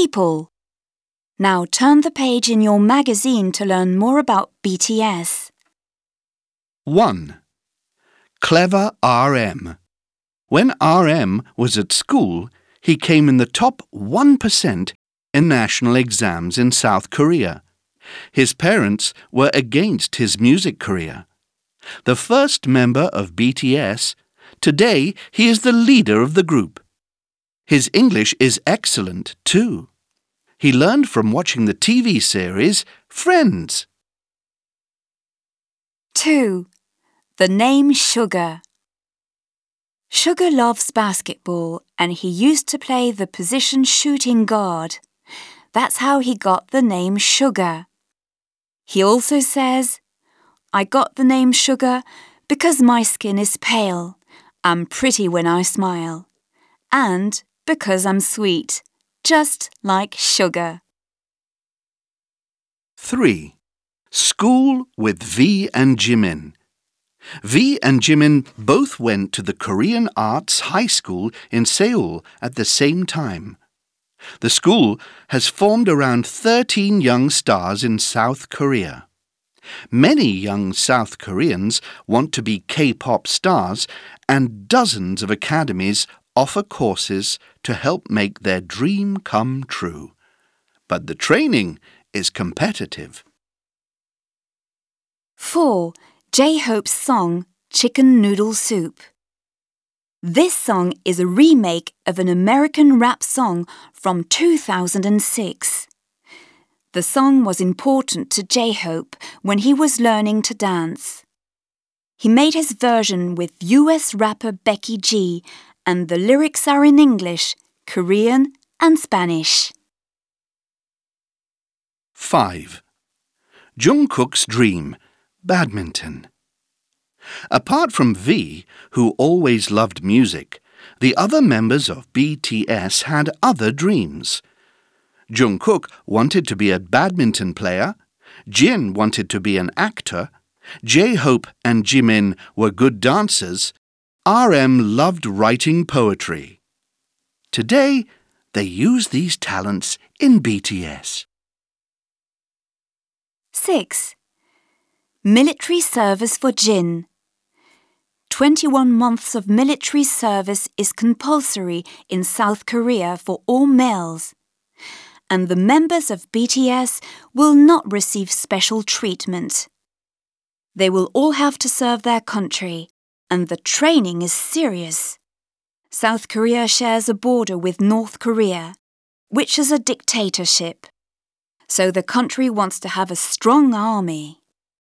people. Now turn the page in your magazine to learn more about BTS. 1. Clever RM. When RM was at school, he came in the top 1% in national exams in South Korea. His parents were against his music career. The first member of BTS, today he is the leader of the group. His English is excellent too. He learned from watching the TV series Friends. 2. The name Sugar. Sugar loves basketball and he used to play the position shooting guard. That's how he got the name Sugar. He also says, I got the name Sugar because my skin is pale. I'm pretty when I smile. And because I'm sweet, just like sugar. 3. School with V and Jimin. V and Jimin both went to the Korean Arts High School in Seoul at the same time. The school has formed around 13 young stars in South Korea. Many young South Koreans want to be K-pop stars, and dozens of academies offer courses to help make their dream come true. But the training is competitive. 4. J-Hope's song, Chicken Noodle Soup. This song is a remake of an American rap song from 2006. The song was important to J-Hope when he was learning to dance. He made his version with US rapper Becky G, and the lyrics are in English, Korean and Spanish. 5. Jungkook's dream, badminton. Apart from V, who always loved music, the other members of BTS had other dreams. Jungkook wanted to be a badminton player, Jin wanted to be an actor, J-Hope and Jimin were good dancers, RM loved writing poetry. Today, they use these talents in BTS. 6. Military service for Jin. 21 months of military service is compulsory in South Korea for all males, and the members of BTS will not receive special treatment. They will all have to serve their country, and the training is serious. South Korea shares a border with North Korea, which is a dictatorship. So the country wants to have a strong army.